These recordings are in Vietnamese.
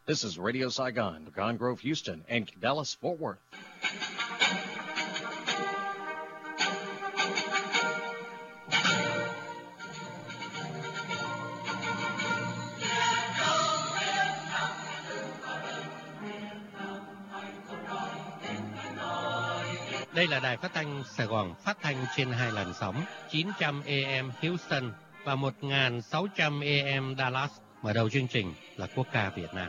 This is Radio Saigon, Pecan Grove, Houston, and Dallas, Fort Worth. Đây là đài phát thanh Sài Gòn, phát thanh trên 2 làn sóng 900 AM Houston và 1600 AM Dallas. Mở đầu chương trình là quốc ca Việt Nam.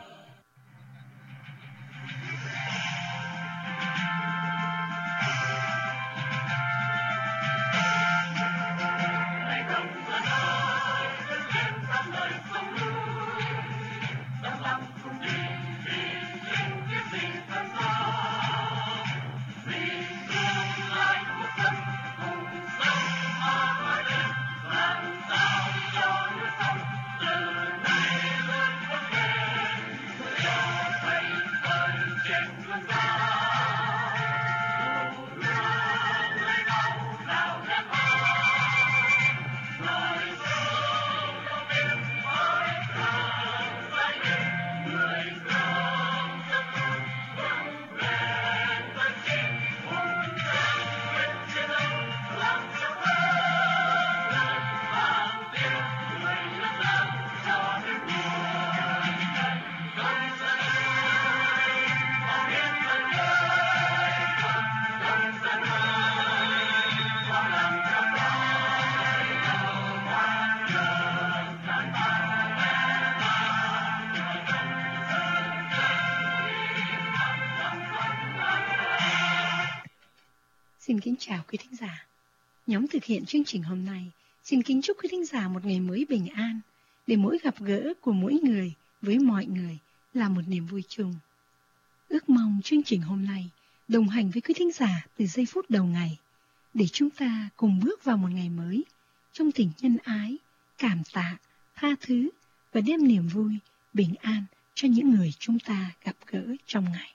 Xin kính chào quý thính giả. Nhóm thực hiện chương trình hôm nay xin kính chúc quý thính giả một ngày mới bình an, để mỗi gặp gỡ của mỗi người với mọi người là một niềm vui chung. Ước mong chương trình hôm nay đồng hành với quý thính giả từ giây phút đầu ngày, để chúng ta cùng bước vào một ngày mới trong tình nhân ái, cảm tạ, tha thứ và đem niềm vui, bình an cho những người chúng ta gặp gỡ trong ngày.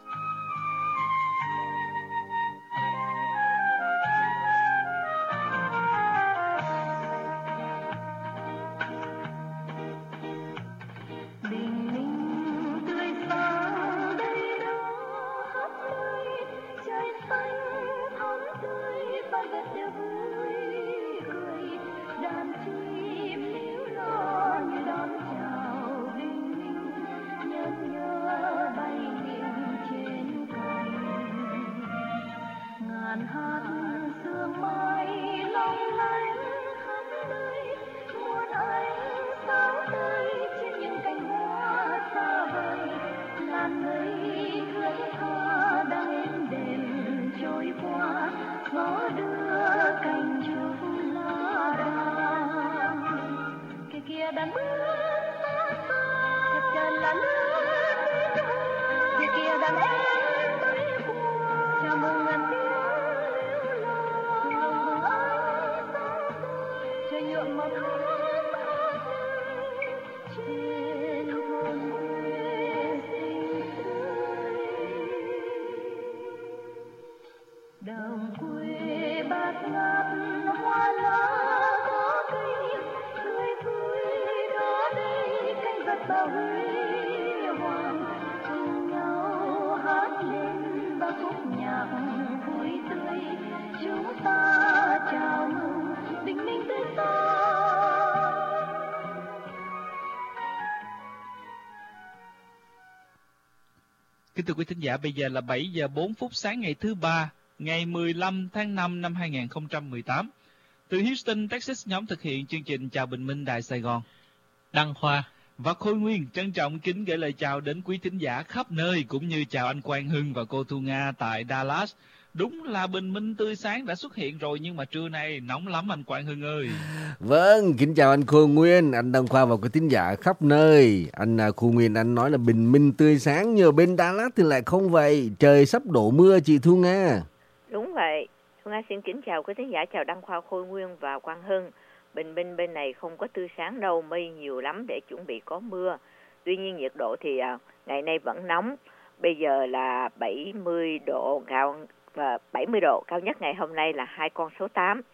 Kính thưa quý thính giả, bây giờ là 7 giờ 4 phút sáng ngày thứ Ba, ngày 15 tháng 5 năm 2018. Từ Houston, Texas, nhóm thực hiện chương trình Chào Bình Minh Đài Sài Gòn, Đăng Khoa và Khôi Nguyên trân trọng kính gửi lời chào đến quý thính giả khắp nơi, cũng như chào anh Quang Hưng và cô Thu Nga tại Dallas. Đúng là bình minh tươi sáng đã xuất hiện rồi, nhưng mà trưa nay nóng lắm anh Quang Hưng ơi. Vâng, kính chào anh Khôi Nguyên, anh Đăng Khoa và quý thính giả khắp nơi. Anh Khôi Nguyên anh nói là bình minh tươi sáng, nhưng bên Dallas thì lại không vậy, trời sắp đổ mưa chị Thu Nga. Đúng vậy, Thu Nga xin kính chào quý thính giả, chào Đăng Khoa, Khôi Nguyên và Quang Hưng. Bình minh bên này không có tươi sáng đâu, mây nhiều lắm để chuẩn bị có mưa. Tuy nhiên nhiệt độ thì ngày nay vẫn nóng. Bây giờ là 70 độ cao, và 70 độ cao nhất ngày hôm nay là 2 con số 8.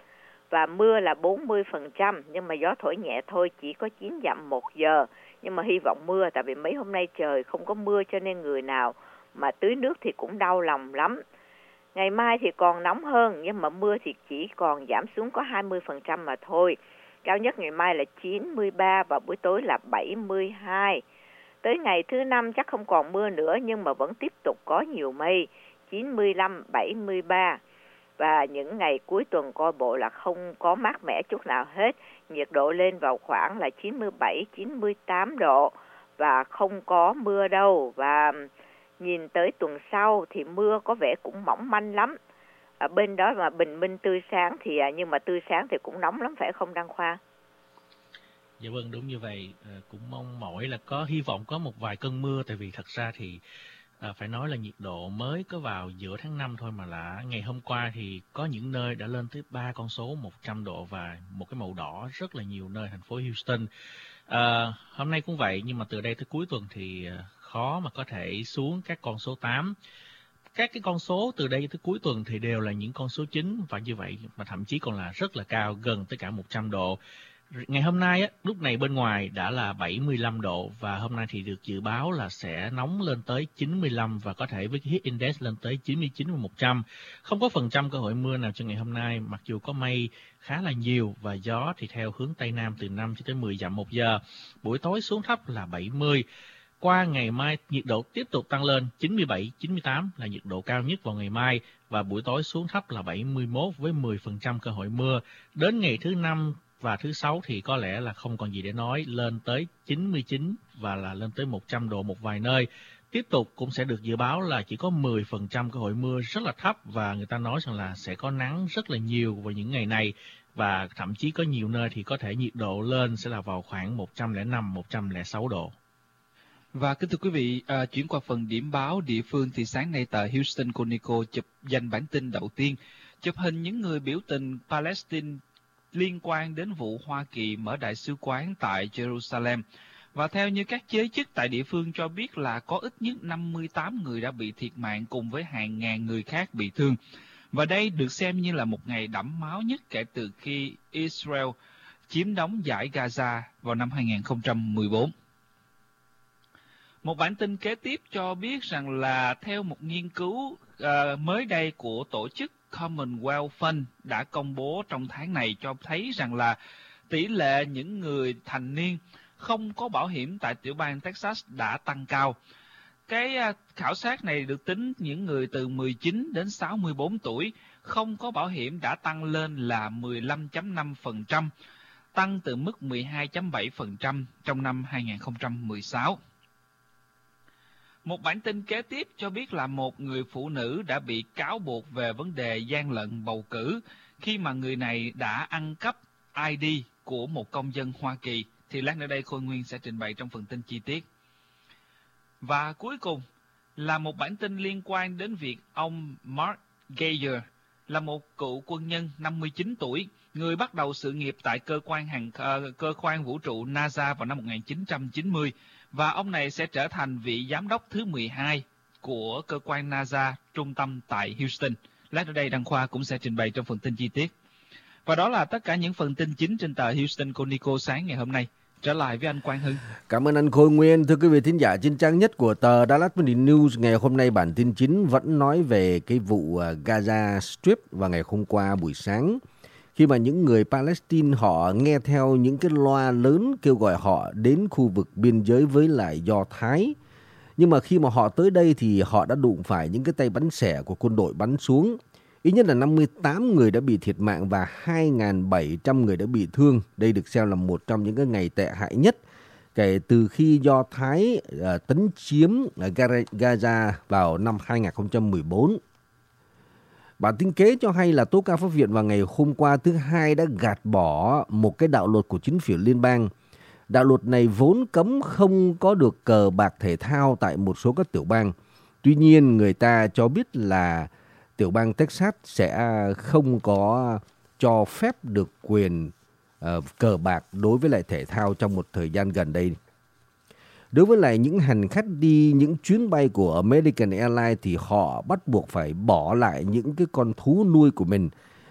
và mưa là 40%, nhưng mà gió thổi nhẹ thôi, chỉ có 9 dặm 1 giờ. Nhưng mà hy vọng mưa, tại vì mấy hôm nay trời không có mưa cho nên người nào mà tưới nước thì cũng đau lòng lắm. Ngày mai thì còn nóng hơn, nhưng mà mưa thì chỉ còn giảm xuống có 20% mà thôi. Cao nhất ngày mai là 93 và buổi tối là 72. Tới ngày thứ Năm chắc không còn mưa nữa, nhưng mà vẫn tiếp tục có nhiều mây, 95, 73. Và những ngày cuối tuần coi bộ là không có mát mẻ chút nào hết. Nhiệt độ lên vào khoảng là 97, 98 độ và không có mưa đâu. Và nhìn tới tuần sau thì mưa có vẻ cũng mỏng manh lắm. Ở bên đó mà bình minh tươi sáng thì nhưng mà tươi sáng thì cũng nóng lắm phải không Đăng Khoa? Dạ vâng, đúng như vậy. Cũng mong mỏi là có hy vọng có một vài cơn mưa, tại vì thật ra thì phải nói là nhiệt độ mới có vào giữa tháng 5 thôi mà là ngày hôm qua thì có những nơi đã lên tới 3 con số 100 độ và một cái màu đỏ rất là nhiều nơi thành phố Houston. Hôm nay cũng vậy, nhưng mà từ đây tới cuối tuần thì khó mà có thể xuống các con số 8. Các cái con số từ đây tới cuối tuần thì đều là những con số chính, và như vậy mà thậm chí còn là rất là cao, gần tới cả 100 độ. Ngày hôm nay á, lúc này bên ngoài đã là 75 độ và hôm nay thì được dự báo là sẽ nóng lên tới 95 và có thể với cái heat index lên tới 99 và 100. Không có phần trăm cơ hội mưa nào cho ngày hôm nay, mặc dù có mây khá là nhiều và gió thì theo hướng Tây Nam từ 5 cho tới 10 dặm một giờ. Buổi tối xuống thấp là 70. Qua ngày mai nhiệt độ tiếp tục tăng lên 97, 98 là nhiệt độ cao nhất vào ngày mai và buổi tối xuống thấp là 71 với 10% cơ hội mưa. Đến ngày thứ Năm và thứ Sáu thì có lẽ là không còn gì để nói, lên tới 99 và là lên tới 100 độ một vài nơi. Tiếp tục cũng sẽ được dự báo là chỉ có 10% cơ hội mưa, rất là thấp, và người ta nói rằng là sẽ có nắng rất là nhiều vào những ngày này và thậm chí có nhiều nơi thì có thể nhiệt độ lên sẽ là vào khoảng 105, 106 độ. Và kính thưa quý vị, chuyển qua phần điểm báo địa phương thì sáng nay tờ Houston Chronicle chụp danh bản tin đầu tiên, chụp hình những người biểu tình Palestine liên quan đến vụ Hoa Kỳ mở đại sứ quán tại Jerusalem. Và theo như các giới chức tại địa phương cho biết là có ít nhất 58 người đã bị thiệt mạng cùng với hàng ngàn người khác bị thương. Và đây được xem như là một ngày đẫm máu nhất kể từ khi Israel chiếm đóng dải Gaza vào năm 2014. Một bản tin kế tiếp cho biết rằng là theo một nghiên cứu mới đây của tổ chức Commonwealth Fund đã công bố trong tháng này cho thấy rằng là tỷ lệ những người thành niên không có bảo hiểm tại tiểu bang Texas đã tăng cao. Cái khảo sát này được tính những người từ 19 đến 64 tuổi không có bảo hiểm đã tăng lên là 15.5%, tăng từ mức 12.7% trong năm 2016. Một bản tin kế tiếp cho biết là một người phụ nữ đã bị cáo buộc về vấn đề gian lận bầu cử khi mà người này đã ăn cắp ID của một công dân Hoa Kỳ. Thì lát nữa đây Khôi Nguyên sẽ trình bày trong phần tin chi tiết. Và cuối cùng là một bản tin liên quan đến việc ông Mark Geiger là một cựu quân nhân 59 tuổi, người bắt đầu sự nghiệp tại cơ quan vũ trụ NASA vào năm 1990. Và ông này sẽ trở thành vị giám đốc thứ 12 của cơ quan NASA trung tâm tại Houston. Lát nữa đây Đăng Khoa cũng sẽ trình bày trong phần tin chi tiết. Và đó là tất cả những phần tin chính trên tờ Houston Chronicle sáng ngày hôm nay. Trở lại với anh Quang Hưng. Cảm ơn anh Khôi Nguyên. Thưa quý vị thính giả, trên trang nhất của tờ Dallas Morning News ngày hôm nay bản tin chính vẫn nói về cái vụ Gaza Strip vào ngày hôm qua buổi sáng. Khi mà những người Palestine họ nghe theo những cái loa lớn kêu gọi họ đến khu vực biên giới với lại Do Thái. Nhưng mà khi mà họ tới đây thì họ đã đụng phải những cái tay bắn xẻ của quân đội bắn xuống. Ít nhất là 58 người đã bị thiệt mạng và 2.700 người đã bị thương. Đây được xem là một trong những cái ngày tệ hại nhất kể từ khi Do Thái tấn chiếm Gaza vào năm 2014. Bản tin kế cho hay là tố cáo pháp viện vào ngày hôm qua thứ Hai đã gạt bỏ một cái đạo luật của chính phủ liên bang. Đạo luật này vốn cấm không có được cờ bạc thể thao tại một số các tiểu bang. Tuy nhiên người ta cho biết là tiểu bang Texas sẽ không có cho phép được quyền cờ bạc đối với lại thể thao trong một thời gian gần đây. Đối với lại những hành khách đi những chuyến bay của American Airlines thì họ bắt buộc phải bỏ lại những cái con thú nuôi của mình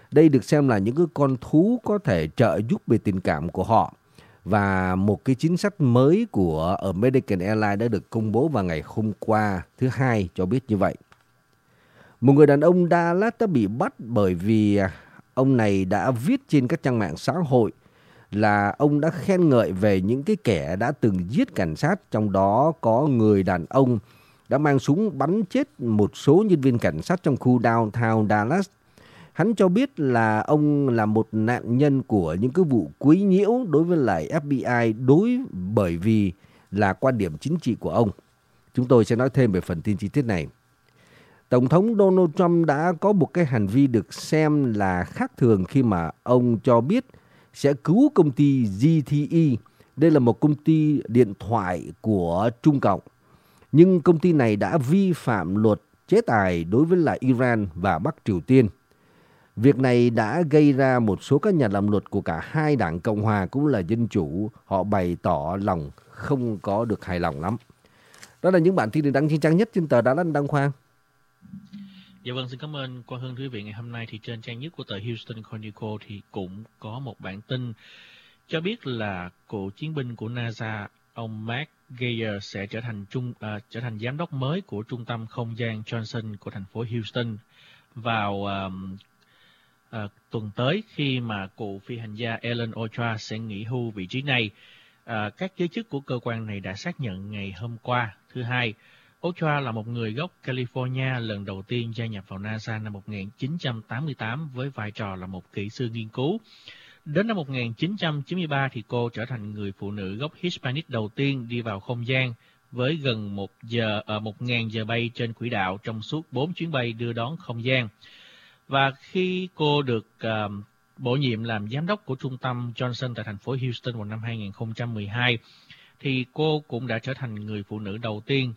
Đây được xem là những cái con thú có thể trợ giúp về tình cảm của họ. Và một cái chính sách mới của American Airlines đã được công bố vào ngày hôm qua thứ Hai cho biết như vậy. Một người đàn ông Dallas đã bị bắt bởi vì ông này đã viết trên các trang mạng xã hội là ông đã khen ngợi về những cái kẻ đã từng giết cảnh sát, trong đó có người đàn ông đã mang súng bắn chết một số nhân viên cảnh sát trong khu downtown Dallas. Hắn cho biết là ông là một nạn nhân của những cái vụ quấy nhiễu đối với lại FBI bởi vì là quan điểm chính trị của ông. Chúng tôi sẽ nói thêm về phần tin chi tiết này. Tổng thống Donald Trump đã có một cái hành vi được xem là khác thường khi mà ông cho biết sẽ cứu công ty ZTE. Đây là một công ty điện thoại của Trung Cộng. Nhưng công ty này đã vi phạm luật chế tài đối với lại Iran và Bắc Triều Tiên. Việc này đã gây ra một số các nhà làm luật của cả hai đảng Cộng hòa cũng là Dân Chủ, họ bày tỏ lòng không có được hài lòng lắm. Đó là những bản tin được đăng trên trang nhất trên tờ Dallas Đăng Khoa. Dạ vâng, xin cảm ơn Quang Hưng. Thưa quý vị, ngày hôm nay thì trên trang nhất của tờ Houston Chronicle thì cũng có một bản tin cho biết là cựu chiến binh của NASA, ông Mark Geiger sẽ trở thành giám đốc mới của Trung tâm Không gian Johnson của thành phố Houston vào tuần tới, khi mà cựu phi hành gia Alan Ochoa sẽ nghỉ hưu vị trí này. Các giới chức của cơ quan này đã xác nhận ngày hôm qua thứ Hai. Ochoa là một người gốc California lần đầu tiên gia nhập vào NASA năm 1988 với vai trò là một kỹ sư nghiên cứu. Đến năm 1993 thì cô trở thành người phụ nữ gốc Hispanic đầu tiên đi vào không gian với gần 1.000 giờ bay trên quỹ đạo trong suốt 4 chuyến bay đưa đón không gian. Và khi cô được bổ nhiệm làm giám đốc của Trung tâm Johnson tại thành phố Houston vào năm 2012, thì cô cũng đã trở thành người phụ nữ đầu tiên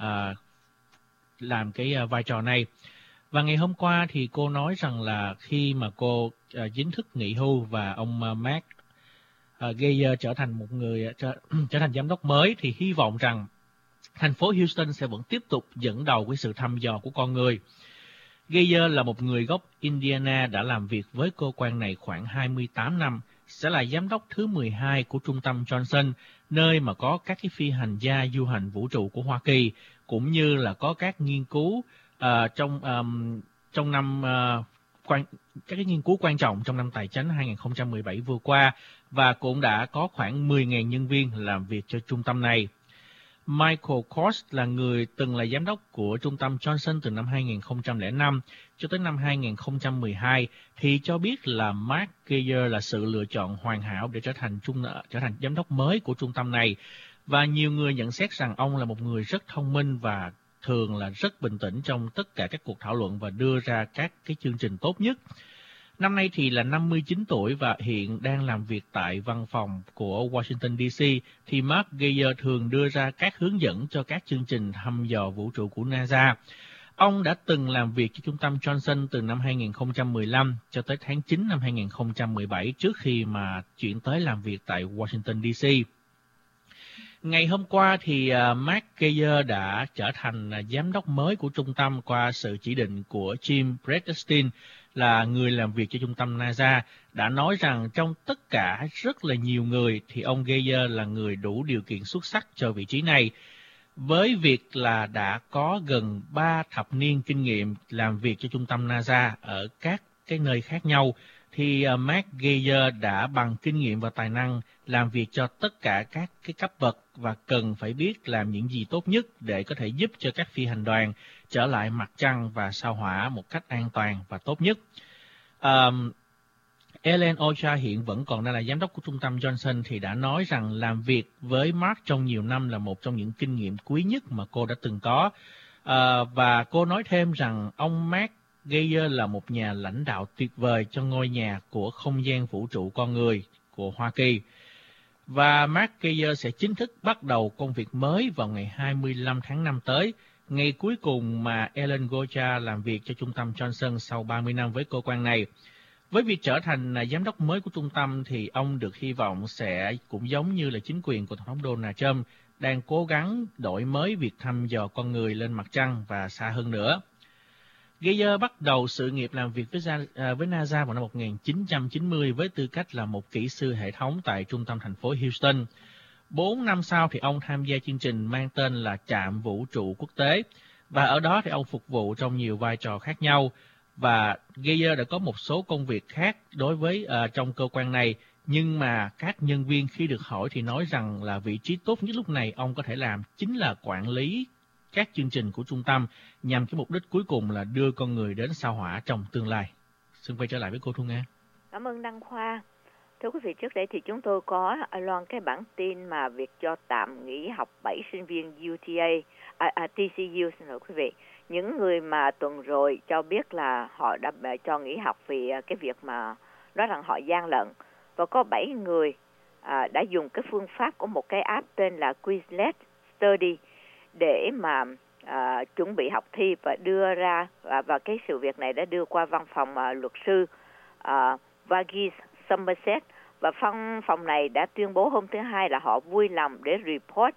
làm cái vai trò này. Và ngày hôm qua thì cô nói rằng là khi mà cô chính thức nghỉ hưu và ông Mark Geiger trở thành giám đốc mới, thì hy vọng rằng thành phố Houston sẽ vẫn tiếp tục dẫn đầu với sự thăm dò của con người. Geiger là một người gốc Indiana đã làm việc với cơ quan này khoảng 28 năm, sẽ là giám đốc thứ 12 của Trung tâm Johnson, nơi mà có các cái phi hành gia du hành vũ trụ của Hoa Kỳ, cũng như là có các nghiên cứu trong năm các cái nghiên cứu quan trọng trong năm tài chính 2017 vừa qua, và cũng đã có khoảng 10.000 nhân viên làm việc cho trung tâm này. Michael Kors là người từng là giám đốc của Trung tâm Johnson từ năm 2005 cho tới năm 2012, thì cho biết là Mark Geiger là sự lựa chọn hoàn hảo để trở thành giám đốc mới của trung tâm này. Và nhiều người nhận xét rằng ông là một người rất thông minh và thường là rất bình tĩnh trong tất cả các cuộc thảo luận và đưa ra các cái chương trình tốt nhất. Năm nay thì là 59 tuổi và hiện đang làm việc tại văn phòng của Washington DC, thì Mark Geiger thường đưa ra các hướng dẫn cho các chương trình thăm dò vũ trụ của NASA. Ông đã từng làm việc cho Trung tâm Johnson từ năm 2015 cho tới tháng 9 năm 2017 trước khi mà chuyển tới làm việc tại Washington DC. Ngày hôm qua thì Mark Geiger đã trở thành giám đốc mới của trung tâm qua sự chỉ định của Jim Bridenstine, là người làm việc cho trung tâm NASA, đã nói rằng trong tất cả rất là nhiều người thì ông Geiger là người đủ điều kiện xuất sắc cho vị trí này. Với việc là đã có gần 3 thập niên kinh nghiệm làm việc cho trung tâm NASA ở các cái nơi khác nhau, thì Mark Geiger đã bằng kinh nghiệm và tài năng làm việc cho tất cả các cái cấp bậc và cần phải biết làm những gì tốt nhất để có thể giúp cho các phi hành đoàn trở lại mặt trăng và sao Hỏa một cách an toàn và tốt nhất. Alan Ochoa hiện vẫn còn đang là giám đốc của Trung tâm Johnson thì đã nói rằng làm việc với Mark trong nhiều năm là một trong những kinh nghiệm quý nhất mà cô đã từng có. Và cô nói thêm rằng ông Mark Geiger là một nhà lãnh đạo tuyệt vời cho ngôi nhà của không gian vũ trụ con người của Hoa Kỳ. Và Mark Geiger sẽ chính thức bắt đầu công việc mới vào ngày 25 tháng 5 tới, ngày cuối cùng mà Alan Ochoa làm việc cho Trung tâm Johnson sau 30 năm với cơ quan này. Với việc trở thành giám đốc mới của trung tâm thì ông được hy vọng sẽ cũng giống như là chính quyền của Tổng thống Donald Trump đang cố gắng đổi mới việc thăm dò con người lên mặt trăng và xa hơn nữa. Geyer bắt đầu sự nghiệp làm việc với NASA vào năm 1990 với tư cách là một kỹ sư hệ thống tại trung tâm thành phố Houston. 4 năm sau thì ông tham gia chương trình mang tên là Trạm Vũ trụ Quốc tế, và ở đó thì ông phục vụ trong nhiều vai trò khác nhau. Và Geyer đã có một số công việc khác đối với trong cơ quan này, nhưng mà các nhân viên khi được hỏi thì nói rằng là vị trí tốt nhất lúc này ông có thể làm chính là quản lý các chương trình của trung tâm, nhằm cái mục đích cuối cùng là đưa con người đến sao Hỏa trong tương lai. Xin quay trở lại với cô Thu Nga. Cảm ơn Đăng Khoa. Thưa quý vị, trước đây thì chúng tôi có loan cái bản tin mà việc cho tạm nghỉ học 7 sinh viên TCU, xin lỗi quý vị. Những người mà tuần rồi cho biết là họ đã cho nghỉ học vì cái việc mà nói rằng họ gian lận. Và có 7 người đã dùng cái phương pháp của một cái app tên là Quizlet Study để mà chuẩn bị học thi và đưa ra, và cái sự việc này đã đưa qua văn phòng luật sư Varghese Somerset, và văn phòng này đã tuyên bố hôm thứ Hai là họ vui lòng để report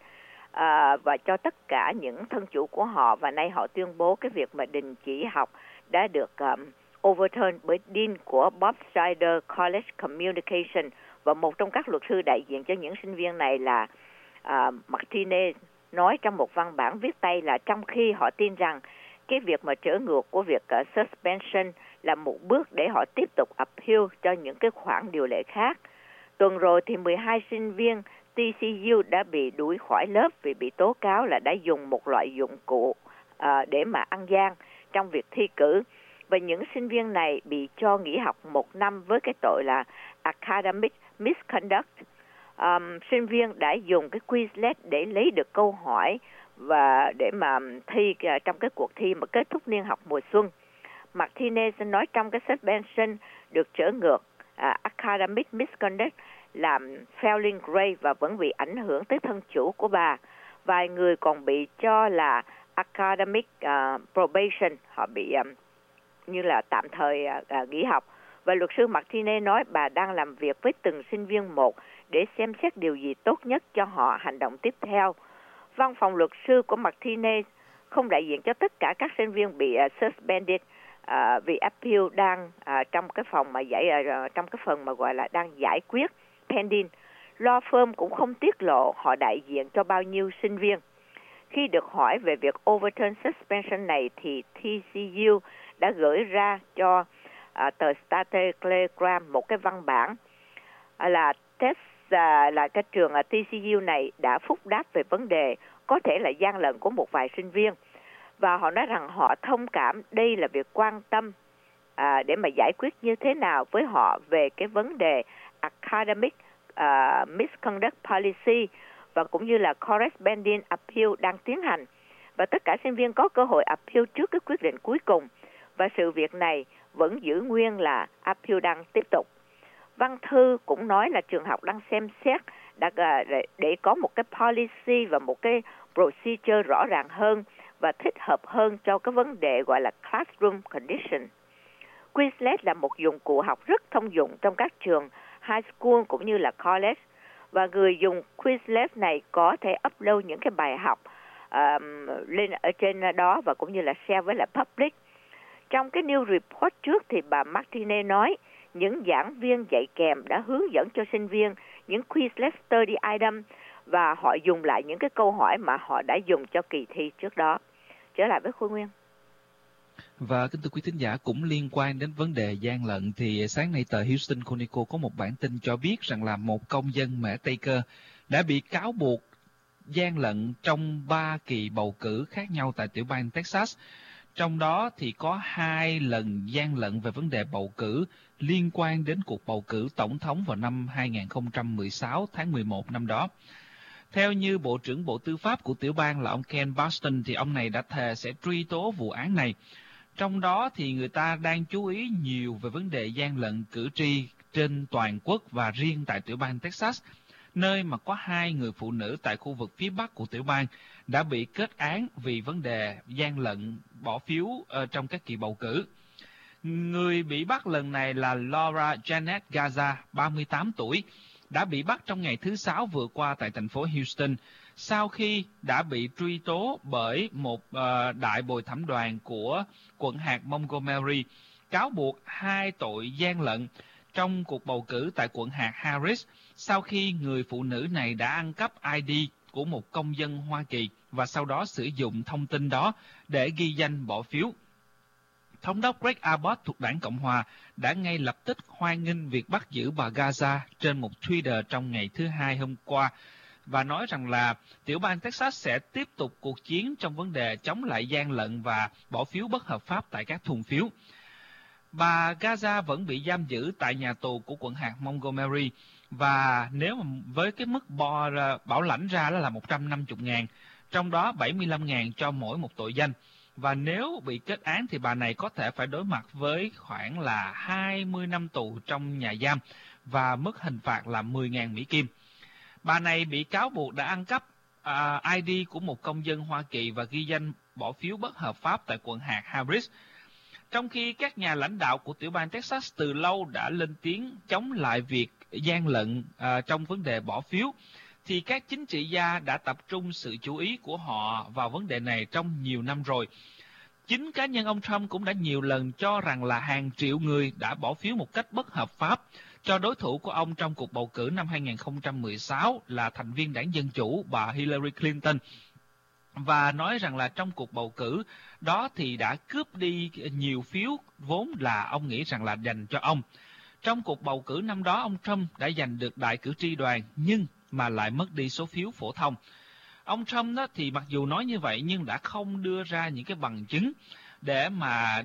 và cho tất cả những thân chủ của họ, và nay họ tuyên bố cái việc mà đình chỉ học đã được overturn bởi Dean của Bob Schreider College Communication, và một trong các luật sư đại diện cho những sinh viên này là Martinez nói trong một văn bản viết tay là trong khi họ tin rằng cái việc mà trở ngược của việc suspension là một bước để họ tiếp tục appeal cho những cái khoản điều lệ khác. Tuần rồi thì 12 sinh viên TCU đã bị đuổi khỏi lớp vì bị tố cáo là đã dùng một loại dụng cụ để mà ăn gian trong việc thi cử. Và những sinh viên này bị cho nghỉ học 1 năm với cái tội là academic misconduct. Sinh viên đã dùng cái Quizlet để lấy được câu hỏi và để mà thi trong cái cuộc thi mà kết thúc niên học mùa xuân. Martinez nói trong cái suspension được trở ngược academic misconduct làm failing grade và vẫn bị ảnh hưởng tới thân chủ của bà. Vài người còn bị cho là academic probation, họ bị như là tạm thời nghỉ học. Và luật sư Martinez nói bà đang làm việc với từng sinh viên một để xem xét điều gì tốt nhất cho họ hành động tiếp theo. Văn phòng luật sư của Martinez không đại diện cho tất cả các sinh viên bị suspended vì appeal đang trong cái phòng mà trong cái phần mà gọi là đang giải quyết pending. Law firm cũng không tiết lộ họ đại diện cho bao nhiêu sinh viên. Khi được hỏi về việc overturn suspension này thì TCU đã gửi ra cho tờ Star Telegram một cái văn bản là là cái trường TCU này đã phúc đáp về vấn đề có thể là gian lận của một vài sinh viên, và họ nói rằng họ thông cảm đây là việc quan tâm để mà giải quyết như thế nào với họ về cái vấn đề academic misconduct policy và cũng như là corresponding appeal đang tiến hành, và tất cả sinh viên có cơ hội appeal trước cái quyết định cuối cùng, và sự việc này vẫn giữ nguyên là appeal đang tiếp tục. Văn thư cũng nói là trường học đang xem xét để có một cái policy và một cái procedure rõ ràng hơn và thích hợp hơn cho cái vấn đề gọi là classroom condition. Quizlet là một dụng cụ học rất thông dụng trong các trường high school cũng như là college, và người dùng Quizlet này có thể upload những cái bài học lên ở trên đó và cũng như là share với lại public. Trong cái new report trước thì bà Martinez nói những giảng viên dạy kèm đã hướng dẫn cho sinh viên những Quizlet study item và họ dùng lại những cái câu hỏi mà họ đã dùng cho kỳ thi trước đó. Trở lại với Khôi Nguyên. Và kính thưa quý thính giả, cũng liên quan đến vấn đề gian lận thì sáng nay tờ Houston Chronicle có một bản tin cho biết rằng là một công dân Mễ Tây Cơ đã bị cáo buộc gian lận trong 3 kỳ bầu cử khác nhau tại tiểu bang Texas. Trong đó thì có 2 lần gian lận về vấn đề bầu cử liên quan đến cuộc bầu cử tổng thống vào năm 2016 tháng 11 năm đó. Theo như Bộ trưởng Bộ Tư pháp của tiểu bang là ông Ken Paxton thì ông này đã thề sẽ truy tố vụ án này. Trong đó thì người ta đang chú ý nhiều về vấn đề gian lận cử tri trên toàn quốc và riêng tại tiểu bang Texas, nơi mà có 2 người phụ nữ tại khu vực phía Bắc của tiểu bang đã bị kết án vì vấn đề gian lận bỏ phiếu trong các kỳ bầu cử. Người bị bắt lần này là Laura Janet Garza, 38 tuổi, đã bị bắt trong ngày thứ Sáu vừa qua tại thành phố Houston sau khi đã bị truy tố bởi một đại bồi thẩm đoàn của quận hạt Montgomery cáo buộc 2 tội gian lận trong cuộc bầu cử tại quận hạt Harris sau khi người phụ nữ này đã ăn cắp ID của một công dân Hoa Kỳ và sau đó sử dụng thông tin đó để ghi danh bỏ phiếu. Thống đốc Greg Abbott thuộc đảng Cộng Hòa đã ngay lập tức hoan nghênh việc bắt giữ bà Gaza trên một Twitter trong ngày thứ Hai hôm qua và nói rằng là tiểu bang Texas sẽ tiếp tục cuộc chiến trong vấn đề chống lại gian lận và bỏ phiếu bất hợp pháp tại các thùng phiếu. Bà Gaza vẫn bị giam giữ tại nhà tù của quận hạt Montgomery và nếu mà với cái mức bảo lãnh ra đó là 150.000, trong đó 75.000 cho mỗi một tội danh. Và nếu bị kết án thì bà này có thể phải đối mặt với khoảng là 20 năm tù trong nhà giam và mức hình phạt là 10.000 Mỹ Kim. Bà này bị cáo buộc đã ăn cắp ID của một công dân Hoa Kỳ và ghi danh bỏ phiếu bất hợp pháp tại quận hạt Harris. Trong khi các nhà lãnh đạo của tiểu bang Texas từ lâu đã lên tiếng chống lại việc gian lận trong vấn đề bỏ phiếu, thì các chính trị gia đã tập trung sự chú ý của họ vào vấn đề này trong nhiều năm rồi. Chính cá nhân ông Trump cũng đã nhiều lần cho rằng là hàng triệu người đã bỏ phiếu một cách bất hợp pháp cho đối thủ của ông trong cuộc bầu cử năm 2016 là thành viên đảng Dân Chủ bà Hillary Clinton. Và nói rằng là trong cuộc bầu cử đó thì đã cướp đi nhiều phiếu vốn là ông nghĩ rằng là dành cho ông. Trong cuộc bầu cử năm đó, ông Trump đã giành được đại cử tri đoàn nhưng mà lại mất đi số phiếu phổ thông. Ông Trump đó thì mặc dù nói như vậy nhưng đã không đưa ra những cái bằng chứng để mà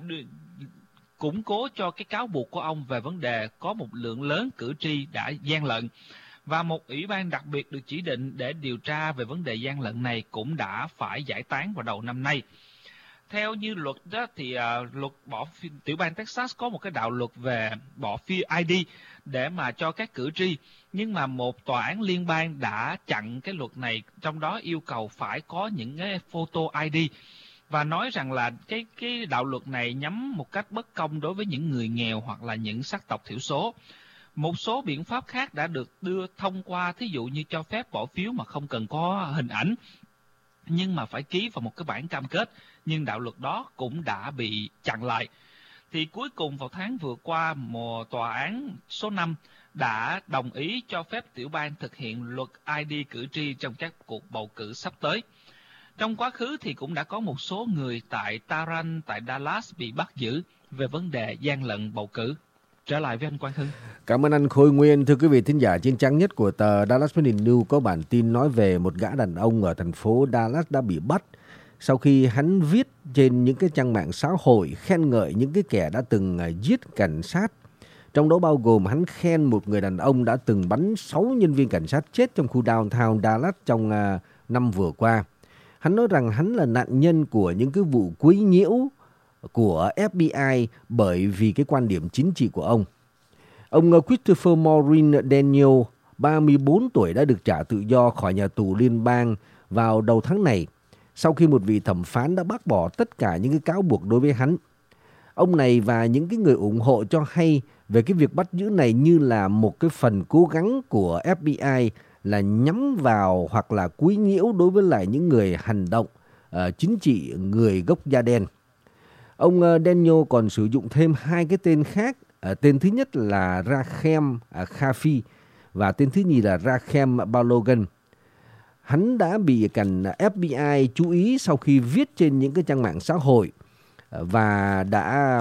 củng cố cho cái cáo buộc của ông về vấn đề có một lượng lớn cử tri đã gian lận. Và một ủy ban đặc biệt được chỉ định để điều tra về vấn đề gian lận này cũng đã phải giải tán vào đầu năm nay. Theo như luật đó thì luật tiểu bang Texas có một cái đạo luật về bỏ phiếu ID để mà cho các cử tri, nhưng mà một tòa án liên bang đã chặn cái luật này, trong đó yêu cầu phải có những cái photo ID và nói rằng là cái đạo luật này nhắm một cách bất công đối với những người nghèo hoặc là những sắc tộc thiểu số. Một số biện pháp khác đã được đưa thông qua, thí dụ như cho phép bỏ phiếu mà không cần có hình ảnh, nhưng mà phải ký vào một cái bản cam kết, nhưng đạo luật đó cũng đã bị chặn lại. Thì cuối cùng vào tháng vừa qua, một tòa án số 5 đã đồng ý cho phép tiểu bang thực hiện luật ID cử tri trong các cuộc bầu cử sắp tới. Trong quá khứ thì cũng đã có một số người tại Taran, tại Dallas bị bắt giữ về vấn đề gian lận bầu cử. Trở lại với anh Quang Hưng. Cảm ơn anh Khôi Nguyên. Thưa quý vị thính giả, trên trang nhất của tờ Dallas Morning News có bản tin nói về một gã đàn ông ở thành phố Dallas đã bị bắt sau khi hắn viết trên những cái trang mạng xã hội khen ngợi những cái kẻ đã từng giết cảnh sát. Trong đó bao gồm hắn khen một người đàn ông đã từng bắn 6 nhân viên cảnh sát chết trong khu downtown Dallas trong năm vừa qua. Hắn nói rằng hắn là nạn nhân của những cái vụ quấy nhiễu của FBI bởi vì cái quan điểm chính trị của ông. Ông Christopher Maureen Daniel, 34 tuổi, đã được trả tự do khỏi nhà tù liên bang vào đầu tháng này sau khi một vị thẩm phán đã bác bỏ tất cả những cái cáo buộc đối với hắn. Ông này và những cái người ủng hộ cho hay về cái việc bắt giữ này như là một cái phần cố gắng của FBI là nhắm vào hoặc là quấy nhiễu đối với lại những người hành động chính trị người gốc da đen. Ông Daniel còn sử dụng thêm 2 cái tên khác. Tên thứ nhất là Rachem Khafi và tên thứ nhì là Rachem Balogan. Hắn đã bị cảnh FBI chú ý sau khi viết trên những cái trang mạng xã hội và đã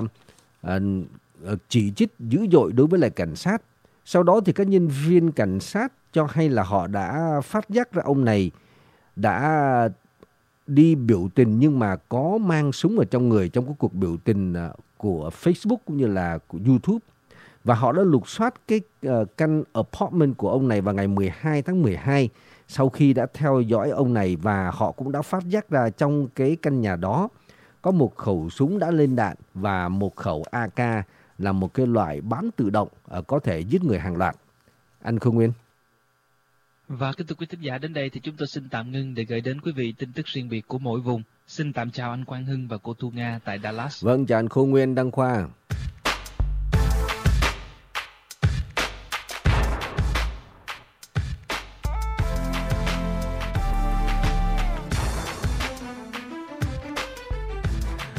chỉ trích dữ dội đối với lại cảnh sát. Sau đó thì các nhân viên cảnh sát cho hay là họ đã phát giác ra ông này đã đi biểu tình nhưng mà có mang súng ở trong người trong cái cuộc biểu tình của Facebook cũng như là của YouTube. Và họ đã lục soát cái căn apartment của ông này vào ngày 12 tháng 12 sau khi đã theo dõi ông này, và họ cũng đã phát giác ra trong cái căn nhà đó có một khẩu súng đã lên đạn và một khẩu AK là một cái loại bắn tự động có thể giết người hàng loạt. Anh Khương Nguyên. Và kính thưa quý thính giả, đến đây thì chúng tôi xin tạm ngưng để gửi đến quý vị tin tức riêng biệt của mỗi vùng. Xin tạm chào anh Quang Hưng và cô Thu Nga tại Dallas. Vâng, chào anh Khôi Nguyên, Đăng Khoa.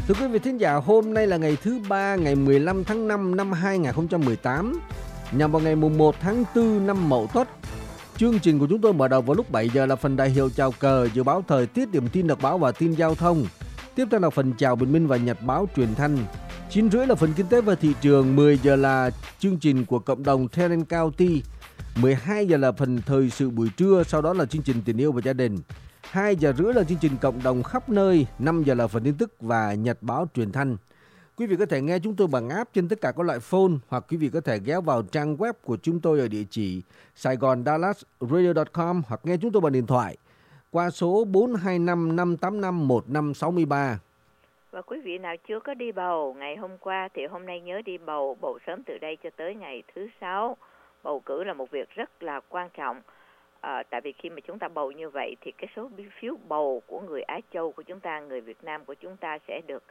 Thưa quý vị thính giả, hôm nay là ngày thứ Ba, ngày 15 tháng 5 năm 2018, nhằm vào ngày mùng 1 tháng 4 năm Mậu Tuất. Chương trình của chúng tôi mở đầu vào lúc 7 giờ là phần đại hiệu chào cờ, dự báo thời tiết, điểm tin đọc báo và tin giao thông. Tiếp theo là phần chào bình minh và nhật báo truyền thanh. 9:30 là phần kinh tế và thị trường, 10 giờ là chương trình của cộng đồng Tarrant County. 12 giờ là phần thời sự buổi trưa, sau đó là chương trình tình yêu và gia đình. 2 giờ rưỡi là chương trình cộng đồng khắp nơi, 5 giờ là phần tin tức và nhật báo truyền thanh. Quý vị có thể nghe chúng tôi bằng app trên tất cả các loại phone, hoặc quý vị có thể ghé vào trang web của chúng tôi ở địa chỉ saigondallasradio.com, hoặc nghe chúng tôi bằng điện thoại qua số 425 585 1563. Và quý vị nào chưa có đi bầu ngày hôm qua thì hôm nay nhớ đi bầu sớm từ đây cho tới ngày thứ 6. Bầu cử là một việc rất là quan trọng. Tại vì khi mà chúng ta bầu như vậy thì cái số phiếu bầu của người Á Châu của chúng ta, người Việt Nam của chúng ta sẽ được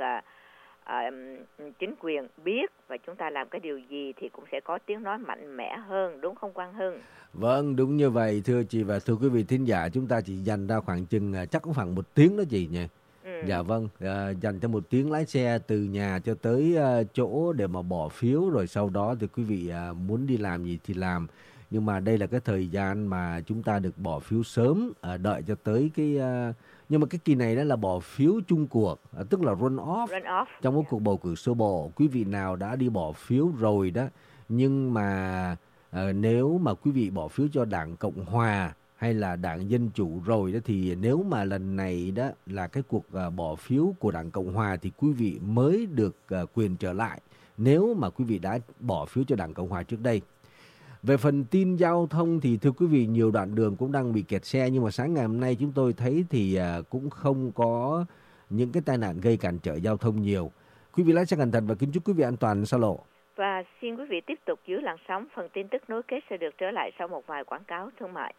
chính quyền biết, và chúng ta làm cái điều gì thì cũng sẽ có tiếng nói mạnh mẽ hơn, đúng không Quang Hưng? Vâng, đúng như vậy thưa chị và thưa quý vị thính giả, chúng ta chỉ dành ra khoảng chừng chắc cũng khoảng 1 tiếng đó chị nhỉ? Dạ vâng, dành cho 1 tiếng lái xe từ nhà cho tới chỗ để mà bỏ phiếu, rồi sau đó thì quý vị muốn đi làm gì thì làm. Nhưng mà đây là cái thời gian mà chúng ta được bỏ phiếu sớm, đợi cho tới cái... nhưng mà cái kỳ này đó là bỏ phiếu chung cuộc, tức là run off. Trong cái cuộc bầu cử sơ bộ. Quý vị nào đã đi bỏ phiếu rồi đó, nhưng mà nếu mà quý vị bỏ phiếu cho Đảng Cộng Hòa hay là Đảng Dân Chủ rồi đó, thì nếu mà lần này đó là cái cuộc bỏ phiếu của Đảng Cộng Hòa thì quý vị mới được quyền trở lại, nếu mà quý vị đã bỏ phiếu cho Đảng Cộng Hòa trước đây. Về phần tin giao thông thì thưa quý vị, nhiều đoạn đường cũng đang bị kẹt xe, nhưng mà sáng ngày hôm nay chúng tôi thấy thì cũng không có những cái tai nạn gây cản trở giao thông nhiều. Quý vị lái xe cẩn thận và kính chúc quý vị an toàn xa lộ. Và xin quý vị tiếp tục giữ làn sóng, phần tin tức nối kết sẽ được trở lại sau một vài quảng cáo thương mại.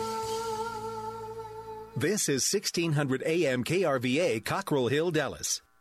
This is 1600 AM KRVA, Cockrell Hill, Dallas.